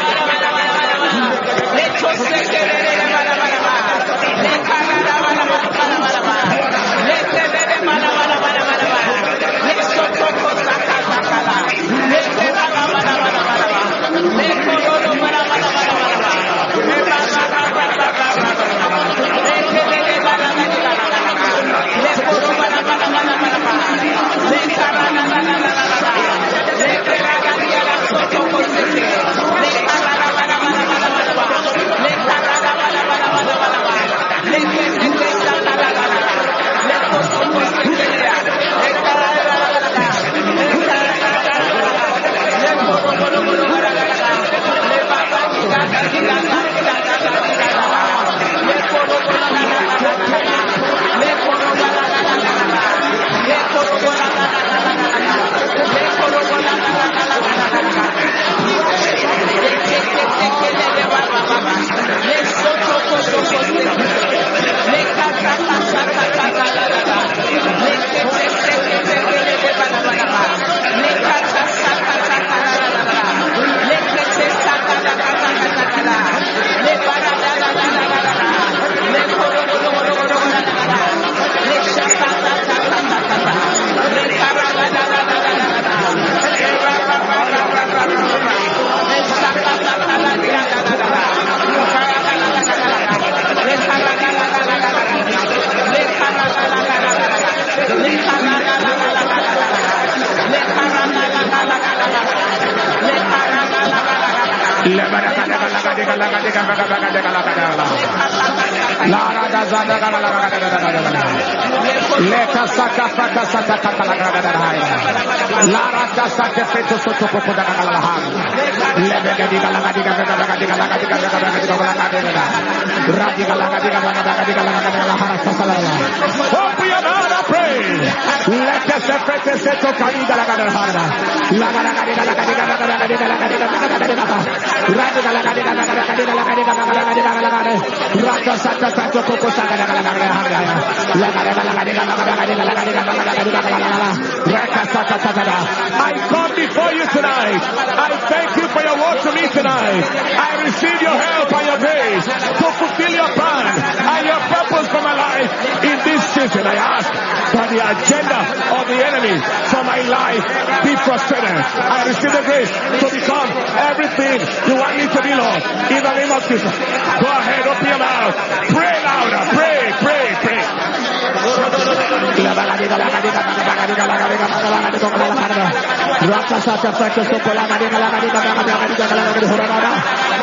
I come before you tonight. I thank you for your word to me tonight. I receive your help and your grace to fulfill your plan and your purpose for my life in this season. I ask that the agenda of the enemy for my life be frustrated. I receive the grace to become everything you want me to be, Lord, in the name of Jesus. Go ahead, open your mouth. Pray louder. Pray, pray, pray.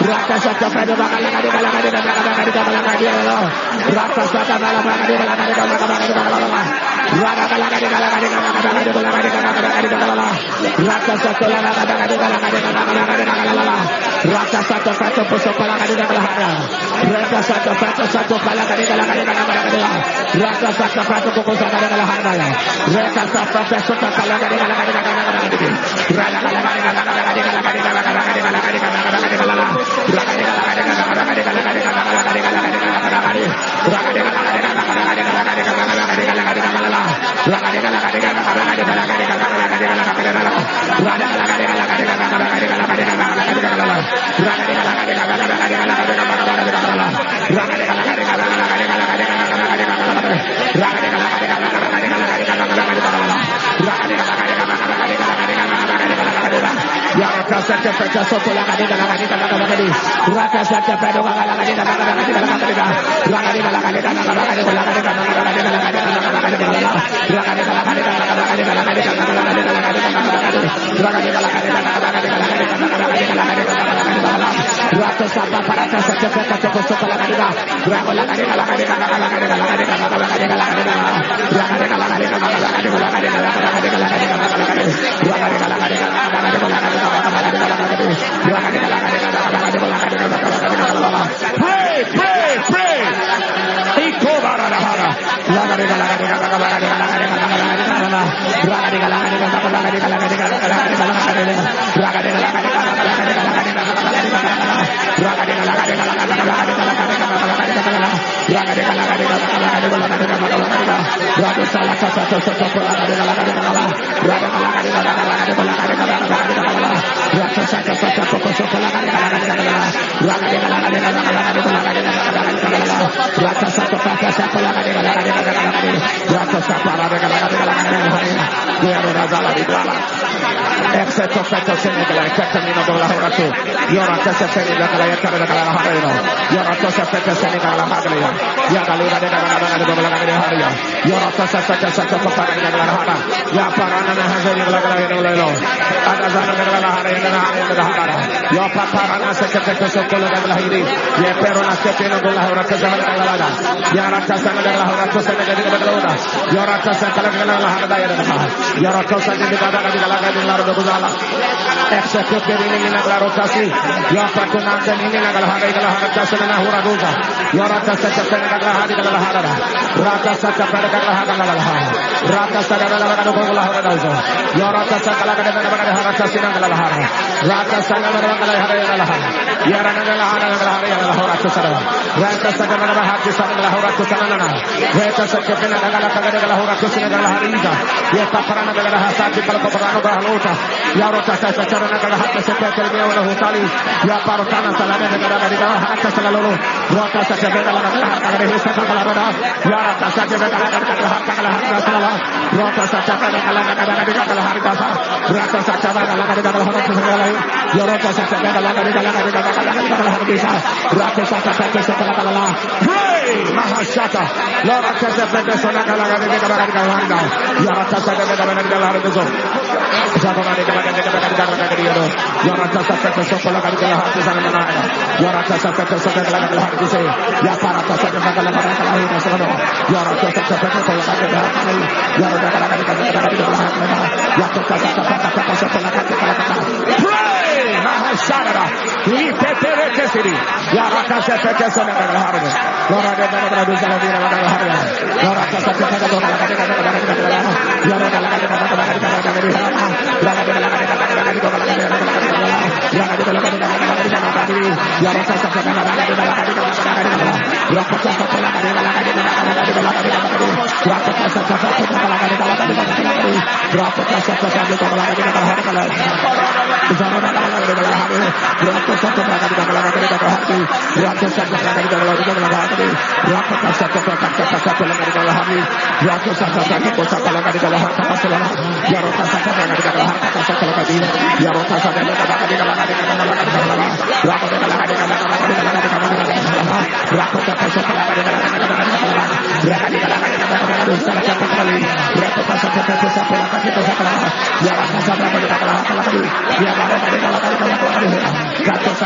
Rato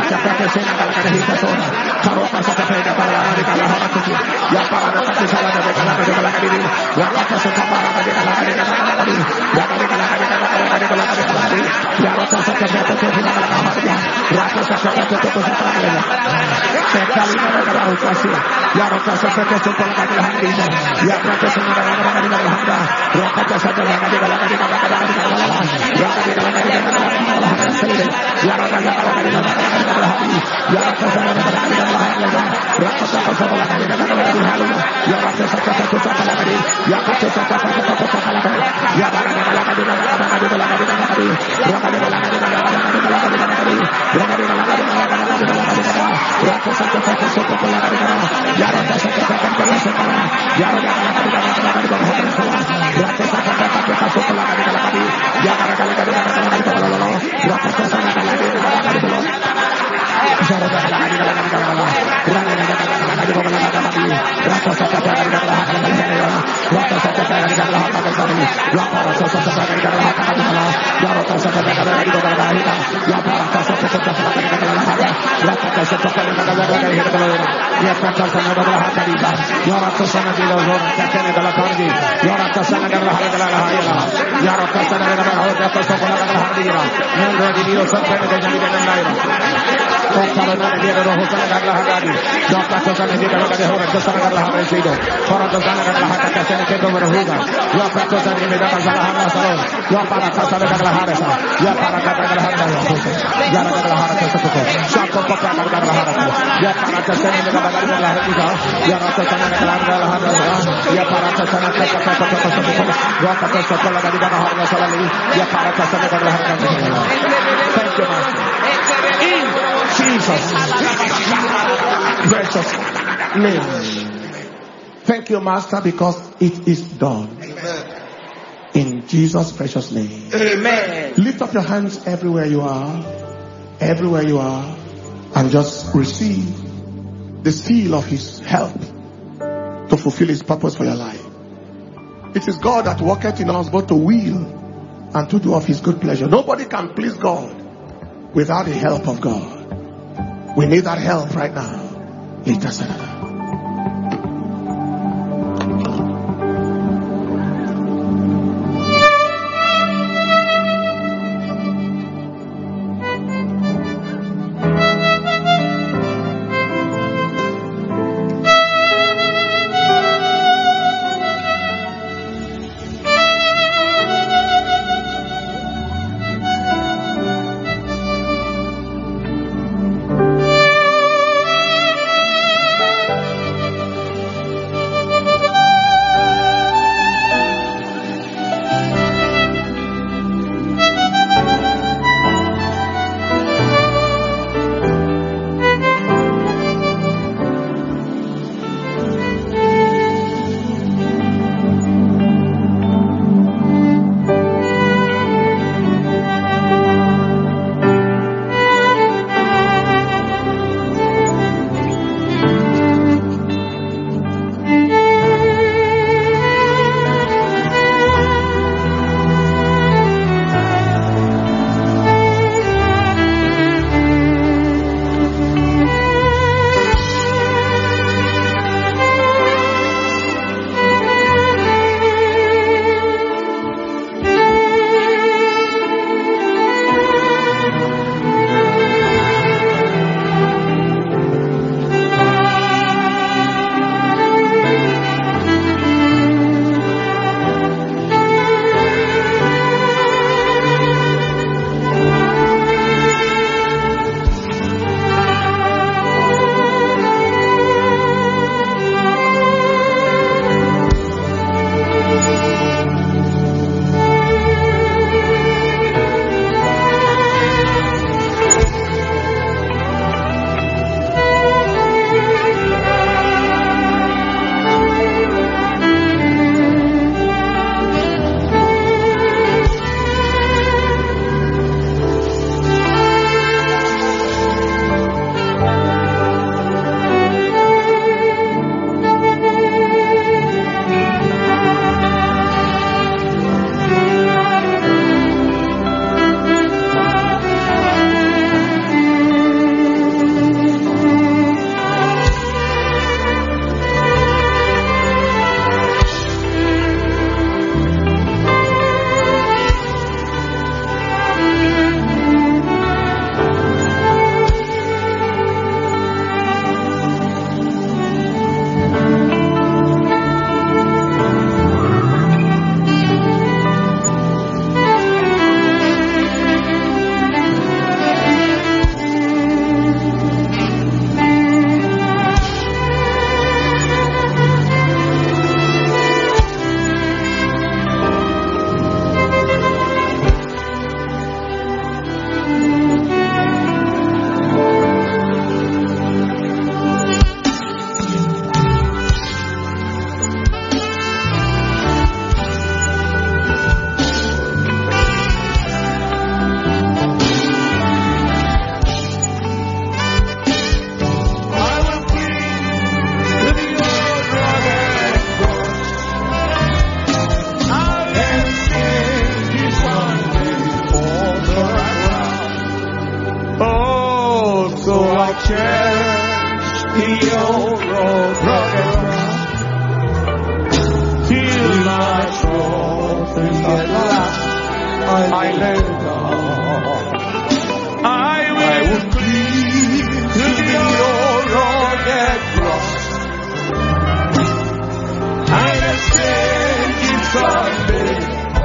Thank you, Master. In Jesus' precious name. Thank you, Master, because it is done. In Jesus' precious name. Amen. Lift up your hands everywhere you are. Everywhere you are. And just receive the seal of His help to fulfill His purpose for your life. It is God that worketh in us both to will and to do of His good pleasure. Nobody can please God without the help of God. We need that help right now. Till my troubles at last I lay down. I will cling to your rugged cross. And exchange it someday.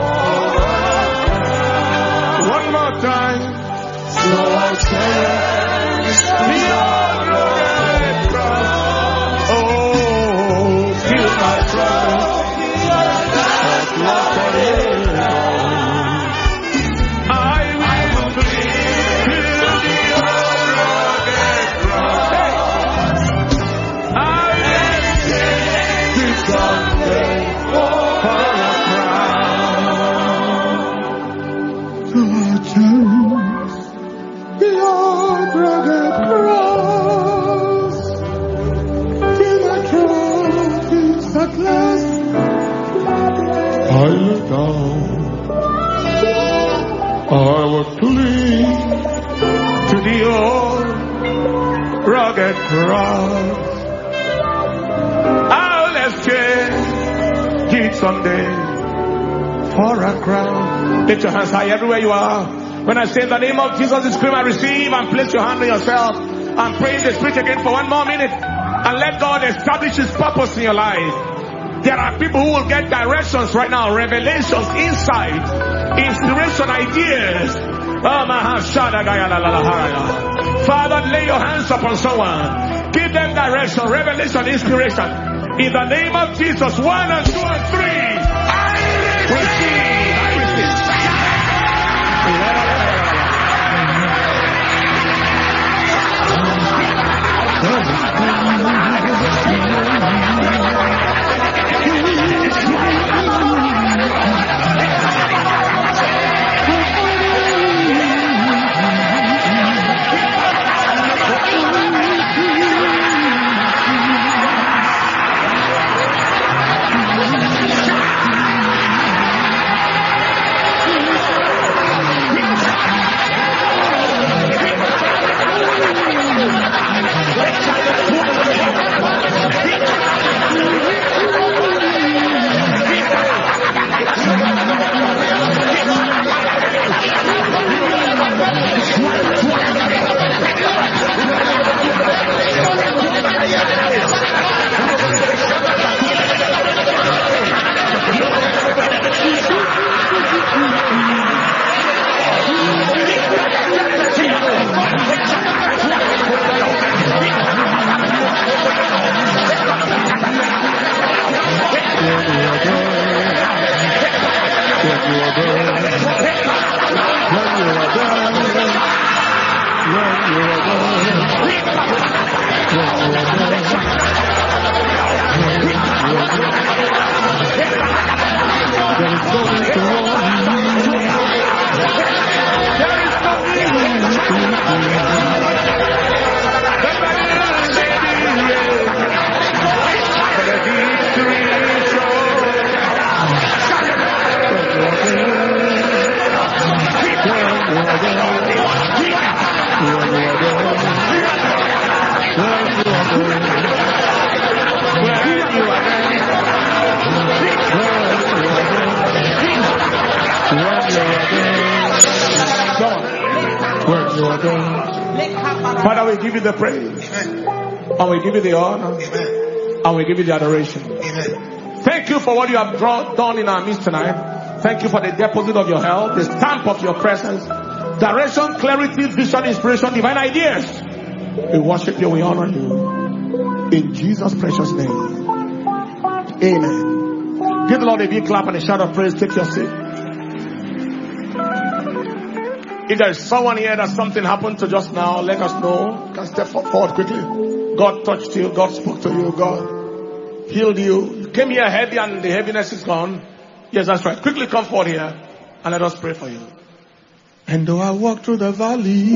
One more time. So I'll cherish your rugged cross. Oh, till my troubles at last I lay down. I will cling to your rugged cross. I will exchange it someday for a crown. So I cherish your rugged cross. Till my troubles at last I lay down. I will cling to the old rugged cross. I'll exchange it someday for a crown. Lift your hands high everywhere you are. When I say in the name of Jesus, you scream and receive, and place your hand on yourself and pray in the Spirit again for 1 more minute and let God establish His purpose in your life. There are people who will get directions right now, revelations, insight, inspiration, ideas. Father, lay your hands upon someone. Give them direction, revelation, inspiration. In the name of Jesus, 1 and 2 and 3. I receive. Father, we give you the praise. And we give you the honor. And we give you the adoration. Thank you for what you have done in our midst tonight. Thank you for the deposit of your help, the stamp of your presence, direction, clarity, vision, inspiration, divine ideas. We worship you, we honor you. In Jesus' precious name. Amen. Give the Lord a big clap and a shout of praise. Take your seat. If there is someone here that something happened to just now, let us know. You can step forward quickly. God touched you. God spoke to you. God healed you. You came here heavy and the heaviness is gone. Yes, that's right. Quickly come forward here and let us pray for you. And though I walk through the valley,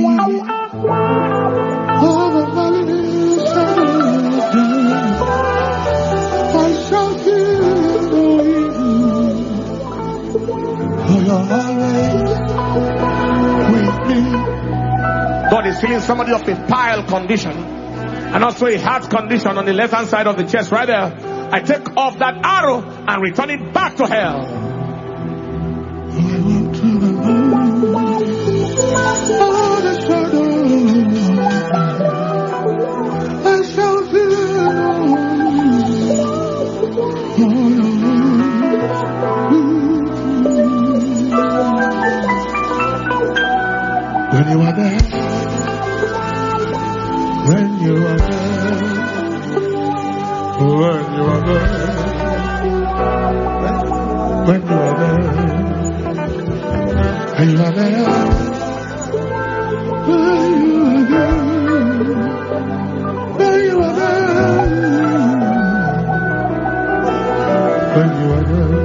I shall fear no evil. For you're always with me. God is healing somebody of a pile condition. and also a heart condition on the left hand side of the chest right there, I take off that arrow and return it back to hell. When you are there, when you are there, when you are there, when you are there, when you are there, when you are there, when you are there,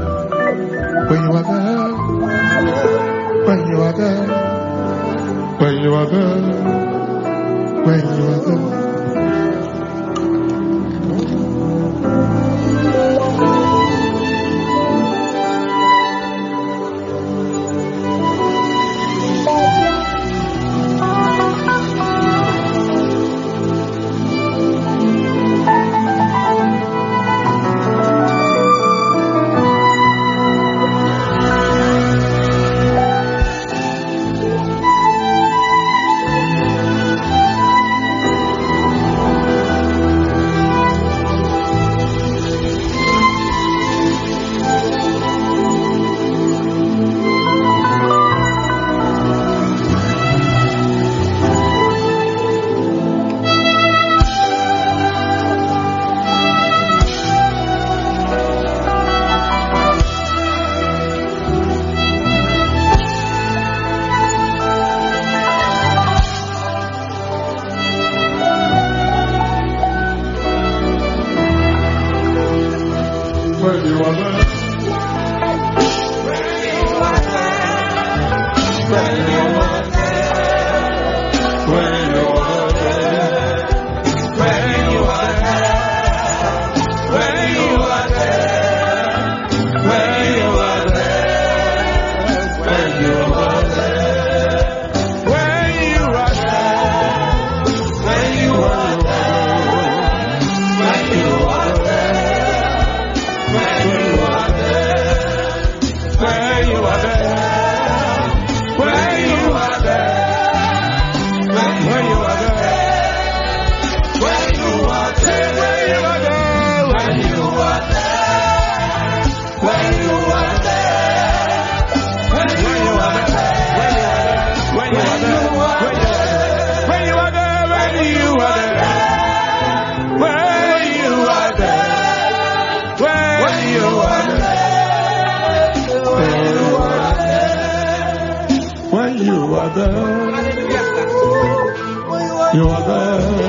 when you are there, when you are there. When you are there, when you are there. You are there.